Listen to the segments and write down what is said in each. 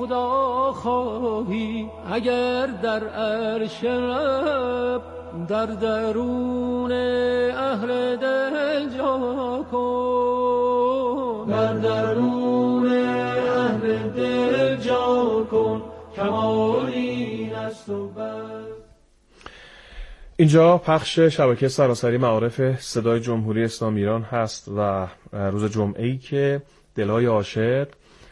خدا خواهی، اگر در عرش رب در درون اهل دل جا کن، در درون اهل دل جا کن، کمال این است و بس. اینجا پخش شبکه سراسری معارف صدای جمهوری اسلامی ایران هست و روز جمعه‌ای که دلهای عاشق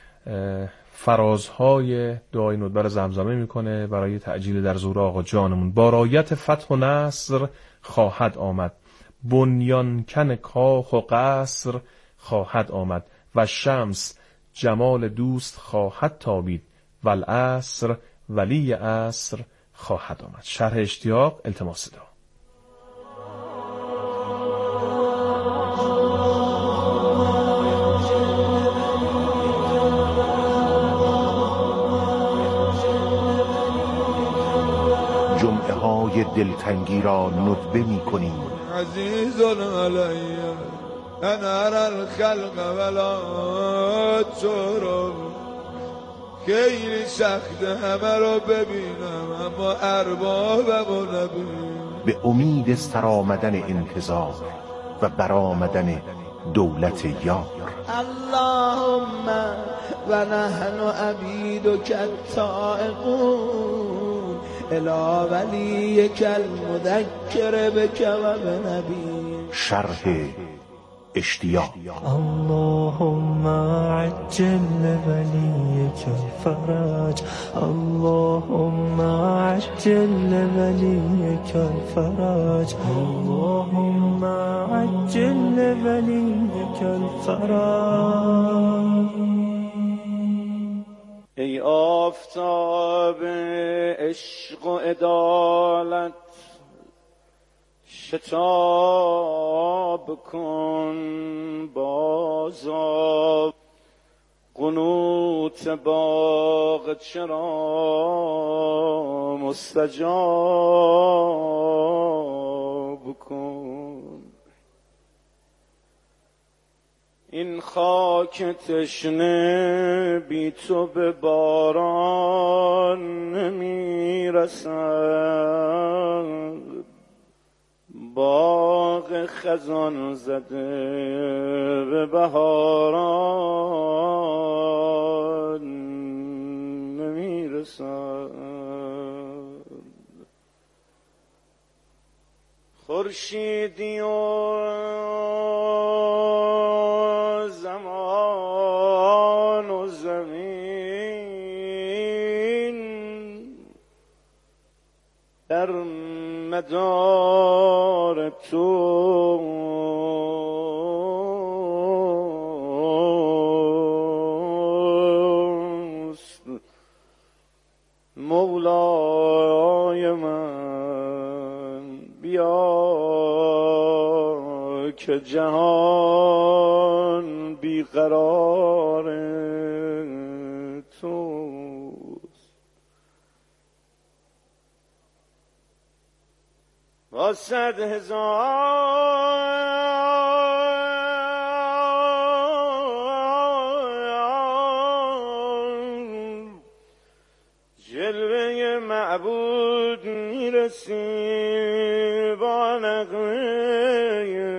فرازهای دعای ندبر زمزمه میکنه برای تعجیل در ظهور آقا جانمون. با رایت فتح و نصر خواهد آمد، بنیان کن کاخ و قصر خواهد آمد، و شمس جمال دوست خواهد تابید، و العصر ولی عصر خواهد آمد. شرح اشتیاق، التماس دعا. جمعه های دلتنگی را ندبه می کنیم. عزیزون علی انا الخلق ولا ترم، خیلی سخته همه رو ببینم اما اربابمو نبینم. به امید سرآمدن انتظار و برآمدن دولت یار. اللهم و نحن عبیدک التائبون الی ولیک المذکر بک و بنبی. شرح اشتیاق. اللهم عجل لولیک الفرج، اللهم عجل لولیک الفرج، اللهم عجل لولیک الفرج. ای آفتاب عشق و عدالت، شتاب کن بازا، قنوت باغ چرا مستجاب کن. این خاک تشنه بی تو به باران نمیرسد، باغ خزان زده به بهاران نمیرسد. خورشیدی و زمان و زمین در مدار توست مولای من. بیا که جهان بیقرار توست. با 100,000 جلوه معبود میرسی، با نغمه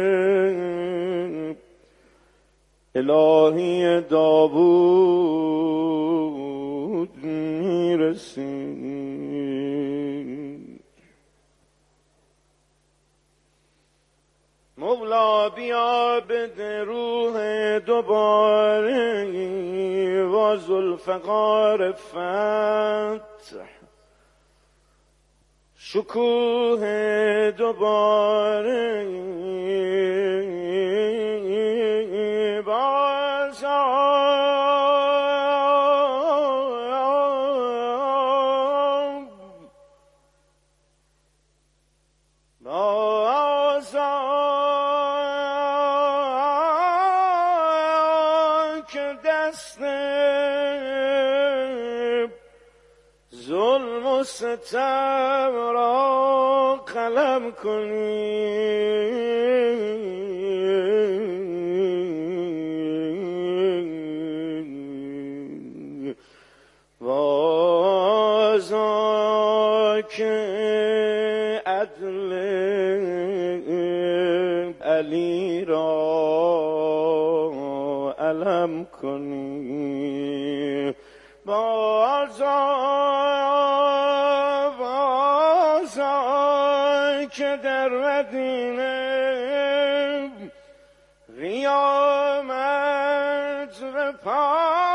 الهی داوود میرسی. مولا بیا بده روح دوباره و ذوالفقار فتح، شکوه دوباره ستم را قلم کنی. وازاک عدل علی را علم کنی وازاک در مدینه قیامت و پا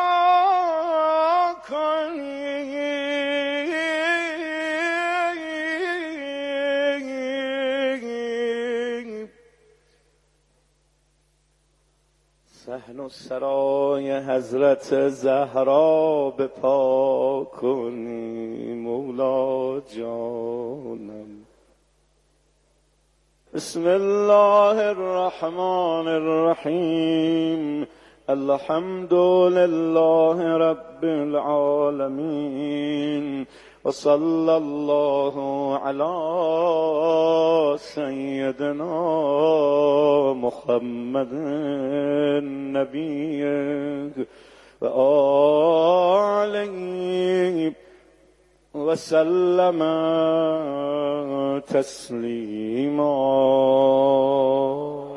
صحن و سرای حضرت زهرا به پا کنی مولا جانم. بسم الله الرحمن الرحیم. الحمد لله رب العالمین و صلی الله علی سیدنا محمد نبی و آله و سلم تسلیما.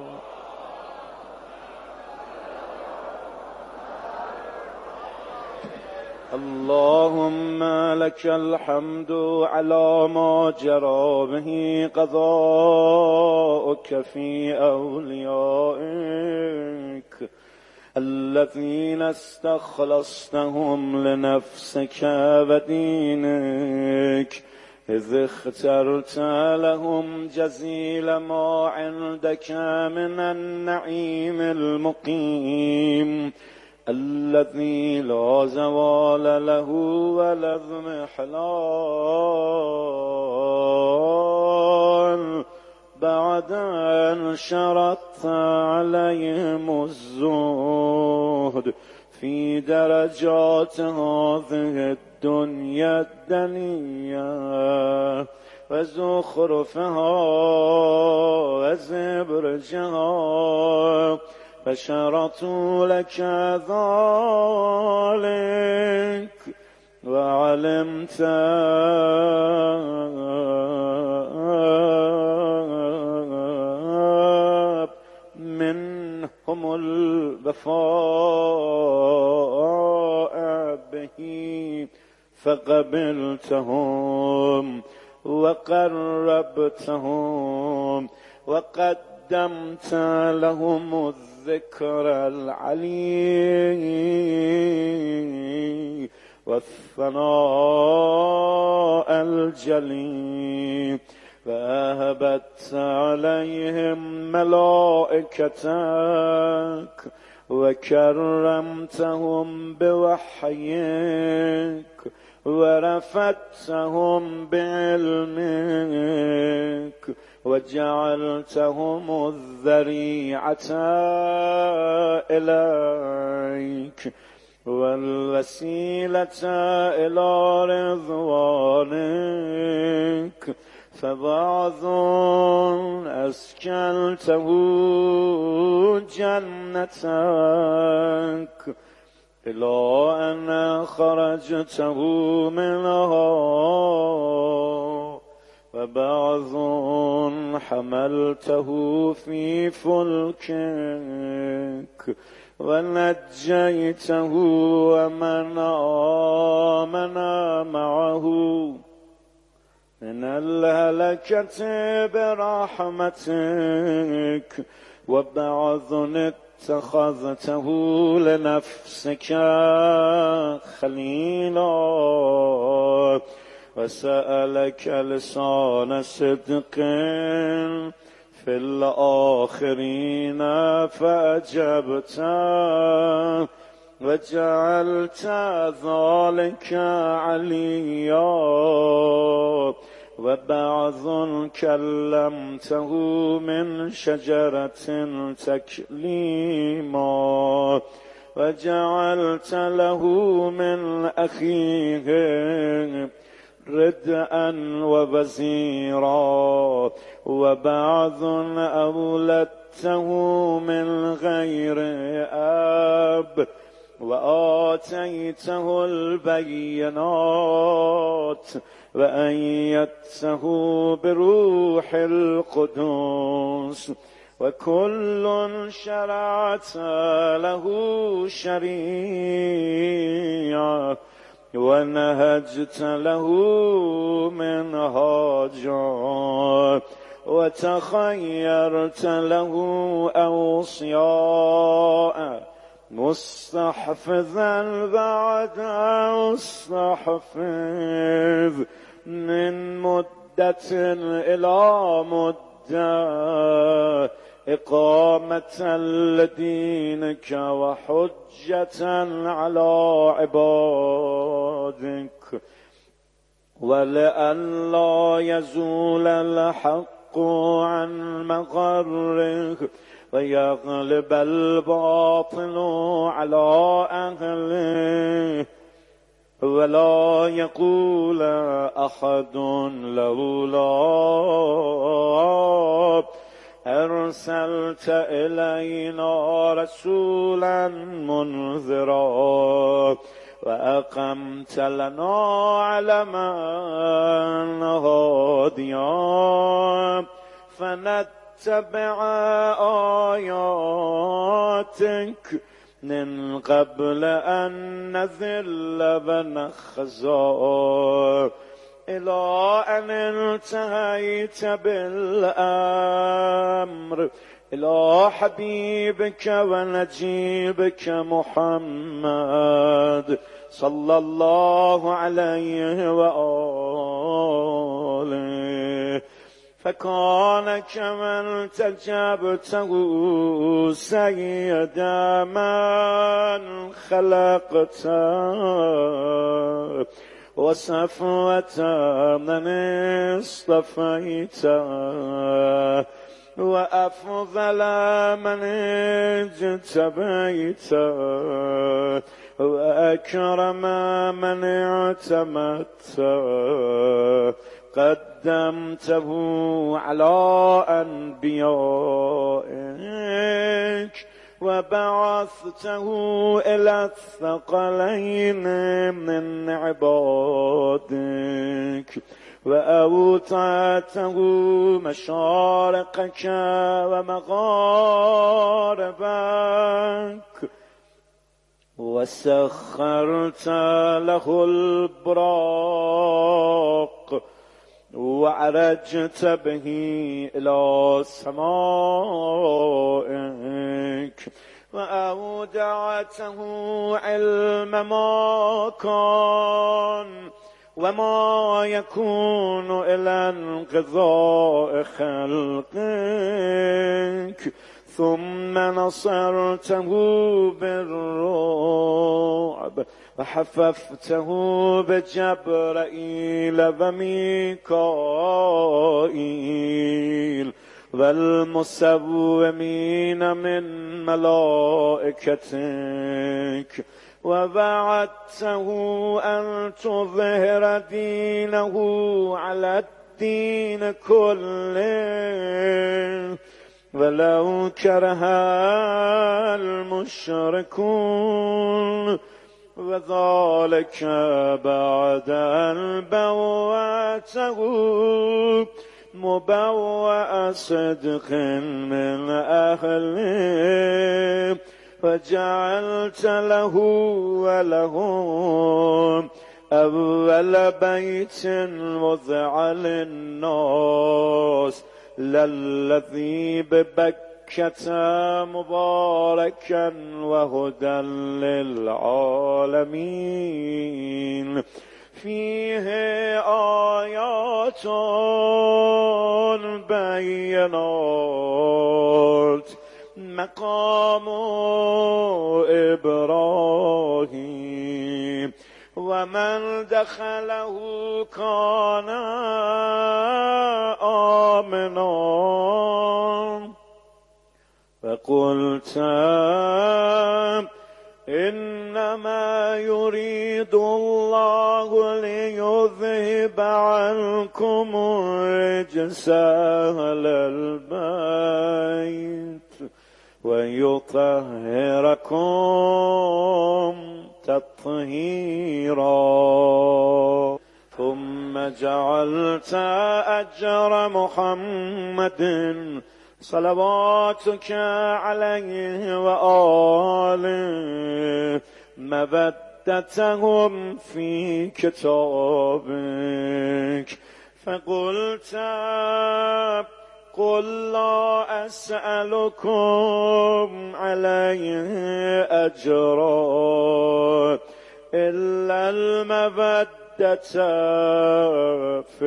اللهم لك الحمد على ما جرى به قضاؤك في أوليائك الذين استخلصتهم لنفسك ودينك إذ اخترت لهم جزيل ما عندك من النعيم المقيم الذي لا زوال له ولا اضمحلال بعد أن شرطت عليهم الزهد في درجات هذه الدنيا الدنيا وزخرفها وزبرجها فشرطوا لك ذلك وعلمت منهم الوفاء به فقبلتهم وقربتهم وقدمت لهم الذكر العلي والثناء الجلي فأهبت عليهم ملائكتك وكرمتهم بوحيك ورفعتهم بعلمك وجعلتهم الذريعة إليك والوسيلة إلى رضوانك فبعض أسكنته جنتك إلى أن خرجته منها وبعض حملته في فلكك ونجيته ومن آمن معه من الهلكة برحمتك وبعض اتخذته لنفسك خليلا وسألك لسان صدق في الآخرين فأجبت وجعلت ذلك عليا وبعض كلمته من شجرة تكليما وجعلت له من أخيه ردءا ووزيرا وبعض أولدته من غير أب وآتيته البينات وأيدته بروح القدس وكل شرعت له شريعة ونهجت له منهاجا وتخيرت له أوصياء مستحفظا بعد مستحفظ من مدة إلى مدة إقامة لدينك وحجة على عبادك ولئلا يزول الحق عن مقره ويغلب الباطل على أهله ولا يقول أحد لولا أرسلت إلينا رسولا منذرا وأقمت لنا علما هاديا فنتبع آياتك من قبل أن نذل ونخزى إلى أن انتهيت بالأمر إلى حبيبك ونجيبك محمد صلى الله عليه وآله فكان كما انتجبته سيد من خلقت وصفوة من اصطفيت وأفضل من اجتبيت وأكرم من اعتمدت قدمته على أنبيائك وبعثته إلى الثقلين من عبادك وأوطعته مشارقك ومغاربك وسخرت له البراق وعرجت به إلى سمائك وأودعته علم ما كان وما يكون إلى انقضاء خلقك ثم نصرته بالرعب وحففته بجبرائيل وميكائيل والمسومين من ملائكتك ووعدته أن تظهر دينه على الدين كله ولو كره المشركون وذلك بعد أن بوأته مبوأ صدق من أهله وجعلت له ولهم أول بيت وضع للناس للذي ببكة مباركا وهدى للعالمين فيه آيات بينات مقام إبراهيم ومن دخله كان آمنا فقلت إنما يريد الله ليذهب عنكم الرجس أهل البيت ويطهركم تطهيرا. ثم جعلت أجر محمد صلواتك عليه وآله مودتهم في كتابك، فقلت قل لا أسألكم عليه أجرا إلا المودة في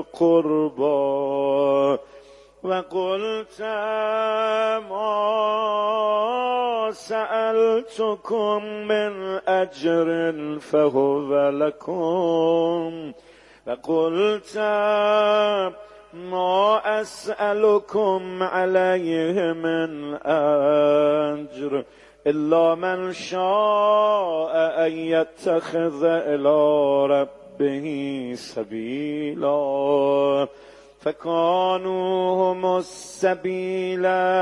القربى، وقلت ما سألتكم من أجر فهو لكم، وقلت ما أسألكم عليه من أجر إلا من شاء أن يتخذ إلى ربه سبيلا، فكانوا هم السبيل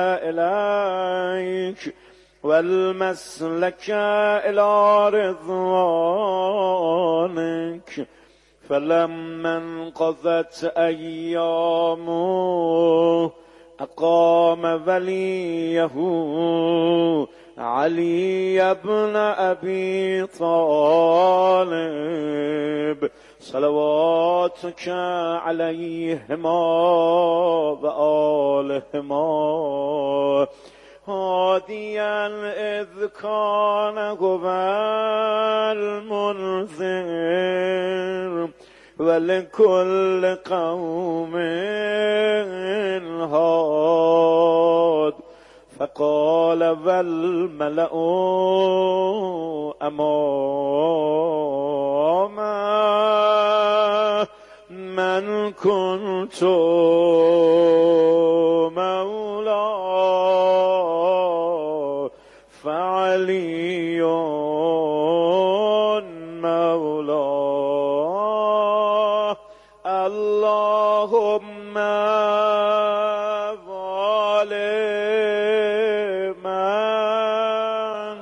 إليك والمسلك إلى رضوانك. فلما انقضت أيامه أقام وليه علي بن أبي طالب صلواتك عليهما وآلهما هاديا إذ كان هو المنذر ولكل قوم هاد. فقال والملأ أمام من كنت مولاه فعلي مولاه. اللهم ظالما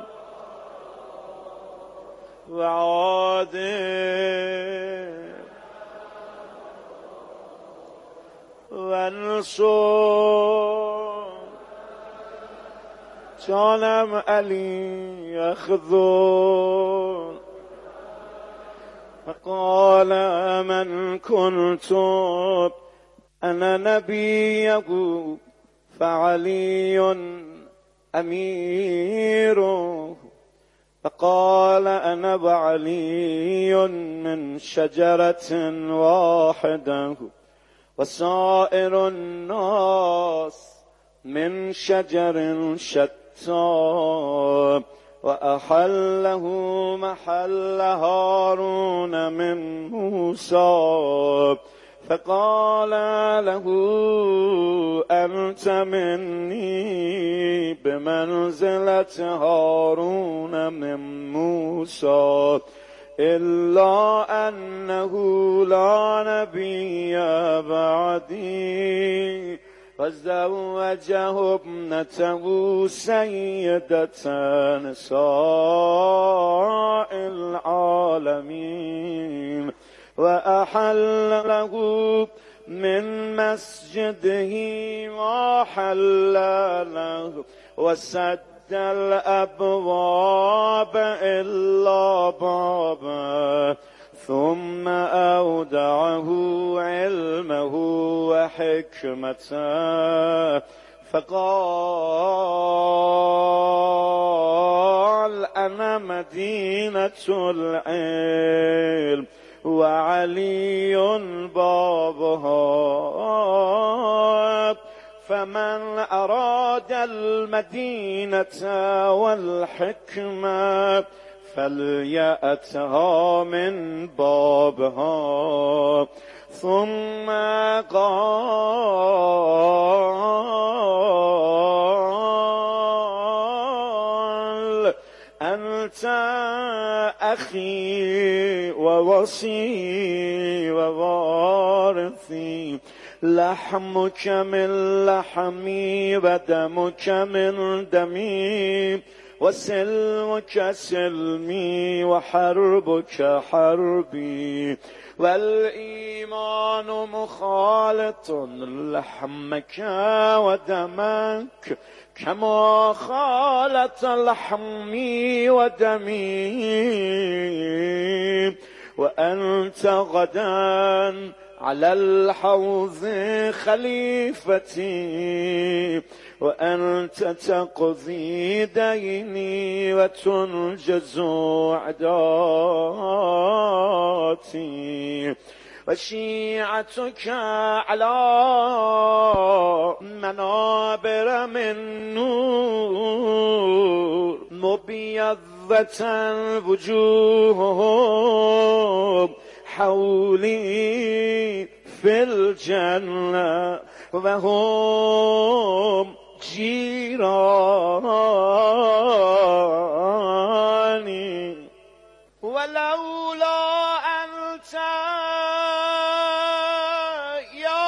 وعادل وانصر جانم علی اخذون. فقال من كنت أنا نبيه فعلي أميره. فقال أنا وعلي من شجرة واحدة وسائر الناس من شجر شتى، وأحله محل هارون من موسى. فقال له أنت مني بمنزلة هارون من موسى، إلا أنه لا نبي بعدي. فزوجه ابنته سيدة نساء العالمين، وأحل له من مسجده ما حل له، وسد الأبواب إلا بابا، ثم أودعه علمه وحكمته. فقال أنا مدينة العلم وعلي بابها، فمن أراد المدينة والحكمة فليأتها من بابها. ثم قال أنت أخي ووصي ووارثي، لحمك من لحمي ودمك من دمي وسلمك سلمي وحربك حربي والإيمان مخالط لحمك ودمك كما خالط لحمي ودمي وأنت غدا على الحوض خليفتي وأنت تقضي ديني وتنجز عداتي وشيعتك على منابر من نور مبيضة وجوههم حولي في الجنة وهم جيراني ولولا أنت يا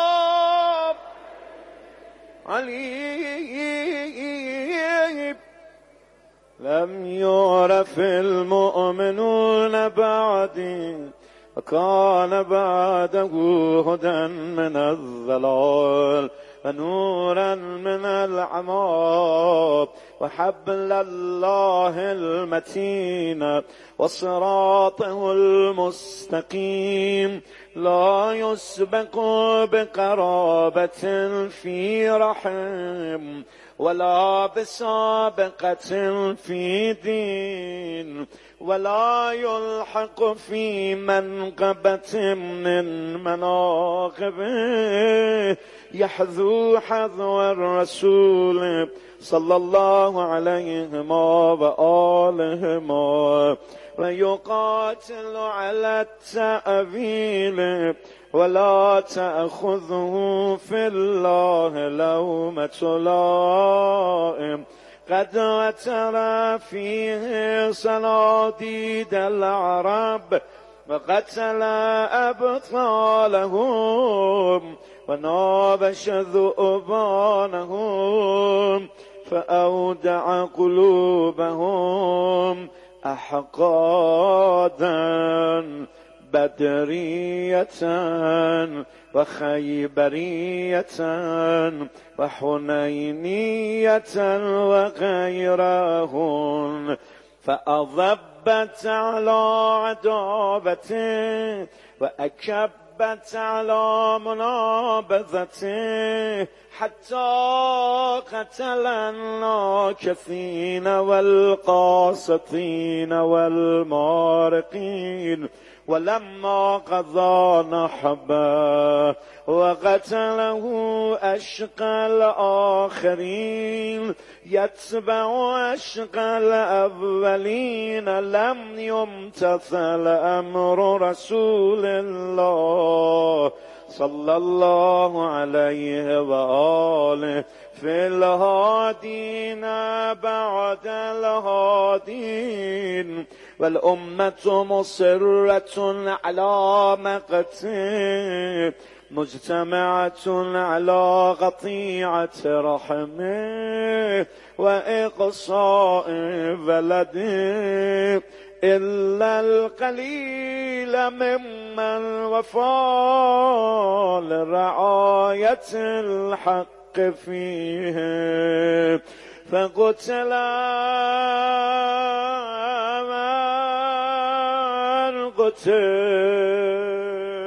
علي لم يعرف المؤمنون بعدي وكان بعده هدى من الضلال ونورا من العمى وحبل الله المتين وصراطه المستقيم لا يسبق بقرابة في رحم ولا بسابقة في دين ولا يلحق في منقبة من مناقبه يحذو حذو الرسول صلى الله عليهما وآلهما ويقاتل على التأويل ولا تأخذه في الله لومة لائم قد وتر فيه صناديد العرب وقتل أبطالهم ونابش ذؤبانهم فأودع قلوبهم أحقادا بدرية وخيبرية وحنينية وغيرهن فأضبت على عدابته وأكبت على منابذته حتى قتل الناكثين والقاسطين والمارقين ولما قضى نحبه وقتله أشقى الآخرين يتبع أشقى الأولين لم يمتثل أمر رسول الله صلى الله عليه وآله في الهادين بعد الهادين والأمة مصرة على مقته مجتمعة على قطيعة رحمه وإقصاء بلده إلا القليل ممن وفى لرعاية الحق فيه فقتل من قتل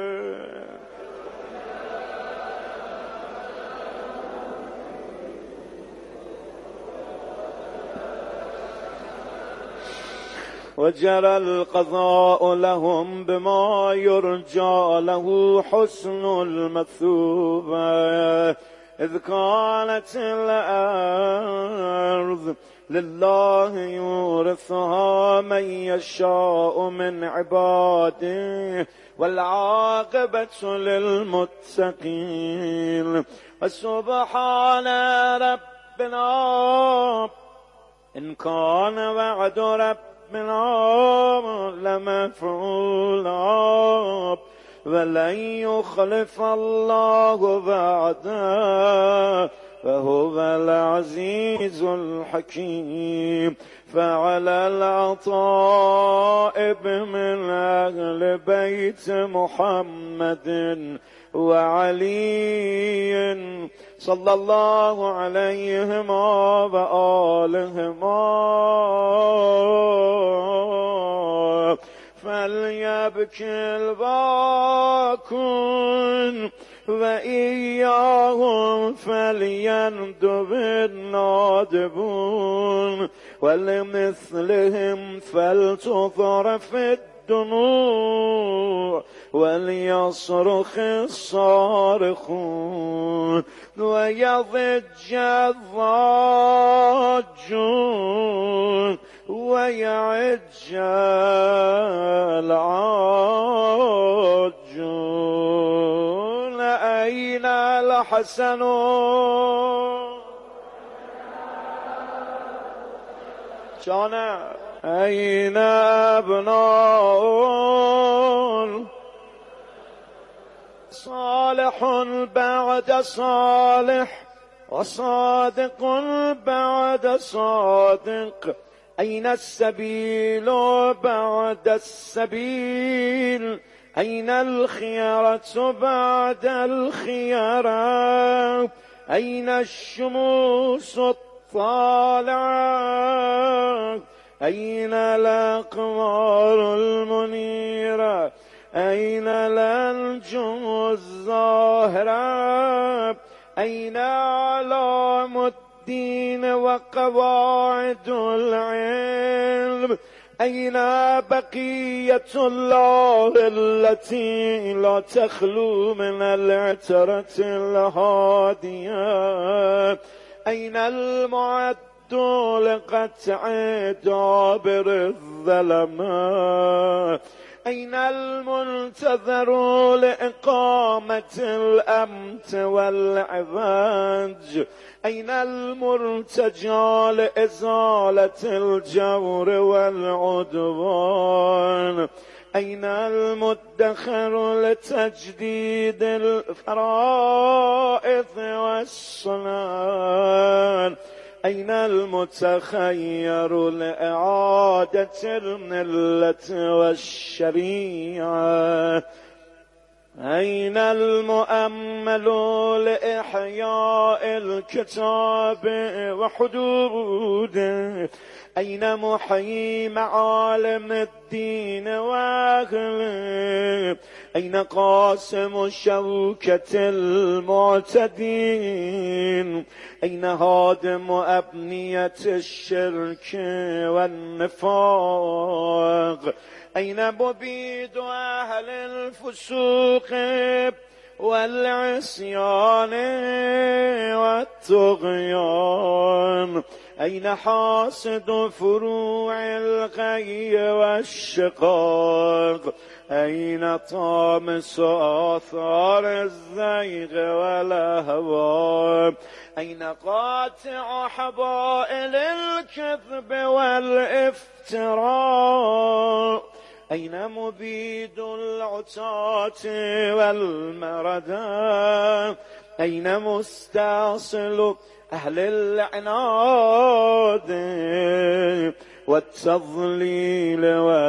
وجرى القضاء لهم بما يرجى له حسن المثوبة إذ كانت الأرض لله يورثها من يشاء من عباده والعاقبة للمتقين وسبحان ربنا إن كان وعد ربنا لمفعولا ولن يخلف الله وعده وهو العزيز الحكيم. فعلى العطائب من أهل بيت محمد وعلي صلى الله عليهما وآلهما فليبكي الباكون وإياهم فليندب النادبون ولمثلهم فلتضرف الدموع وليصرخ الصارخون ويضج الضاجون ويعج العاجون. أين الحسن جانا أين أبناء صالح بعد صالح وصادق بعد صادق. أين السبيل بعد السبيل أين الخيرة بعد الخيرة أين الشموس الطالعة أين الأقمار المنيرة أين الأنجم الزاهرة أين أعلام الدين وقواعد العلم أين بقية الله التي لا تخلو من العترة الهادية أين المعد لقطع دابر الظلماء أين المنتظر لإقامة الأمن والعفاف أين المرتجى لإزالة الجور والعدوان أين المدخر لتجديد الفرائض والسنن أين المتخير لإعادة الملة والشريعة أين المؤمل لإحياء الكتاب وحدوده أين محيي معالم الدين وأهله أين قاسم شوكة المعتدين أين هادم أبنية الشرك والنفاق أين مبيد أهل الفسوق والعصيان والطغيان أين حاسد فروع الغي والشقاق أين طامس آثار الزيغ والأهواء أين قاطع حبائل الكذب والافتراء أين مبيد العتاة والمردى أين مستأصل أهل العناد والتضليل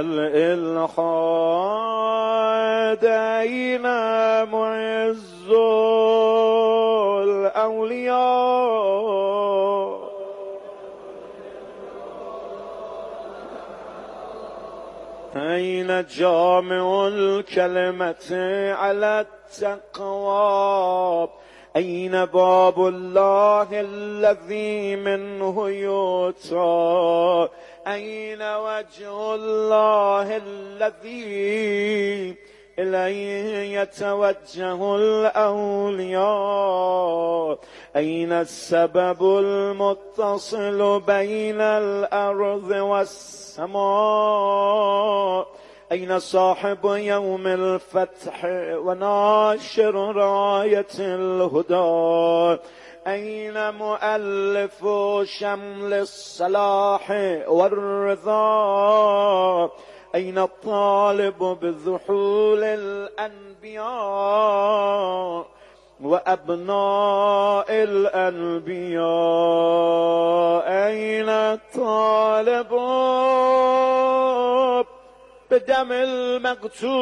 والإلحاد أين معز الأولياء أين جامع الكلمة على التقوى أين باب الله الذي منه يؤتى أين وجه الله الذي إليه يتوجه الأولياء أين السبب المتصل بين الأرض والسماء أين صاحب يوم الفتح وناشر راية الهدى أين مؤلف شمل الصلاح والرضا أين الطالب بذحول الأنبياء وأبناء الأنبياء؟ أين الطالب بدم المقتول